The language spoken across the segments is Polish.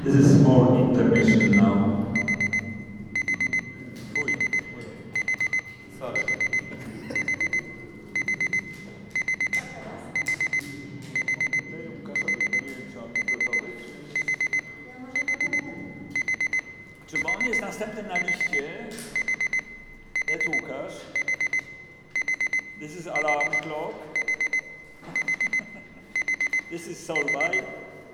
This is small intermission now. Sorry. Czy on jest następny na liście? Jest Łukasz. This is alarm clock. This is Solvay.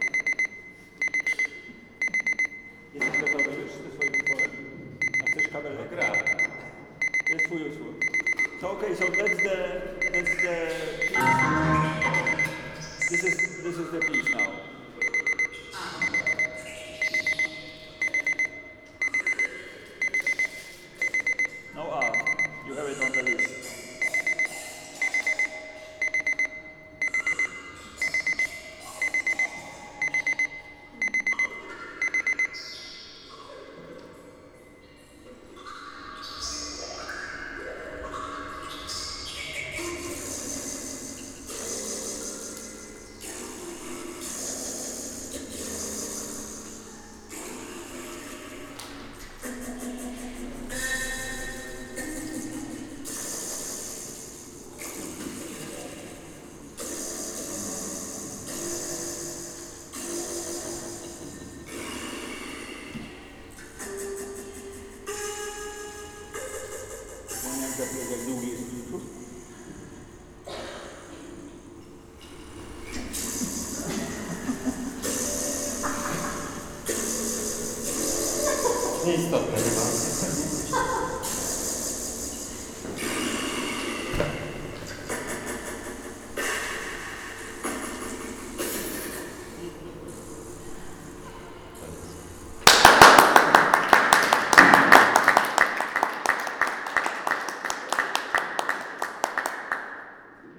Jesteś gotowy już ze swoim utworem? A chcesz kabelek? Gra. To jest twój utwór. So okay, so that's the piece. This is the piece now. No art. You have it on the list. Jak długi jest utwór? Nieistotne chyba.